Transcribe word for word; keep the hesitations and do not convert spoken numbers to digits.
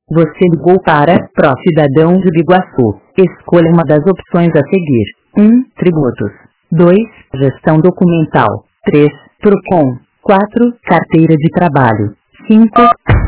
Você ligou para Pro Cidadão de Biguaçu. Escolha uma das opções a seguir. um. Tributos. dois. Gestão documental. três. Procon. quatro. Carteira de trabalho. cinco.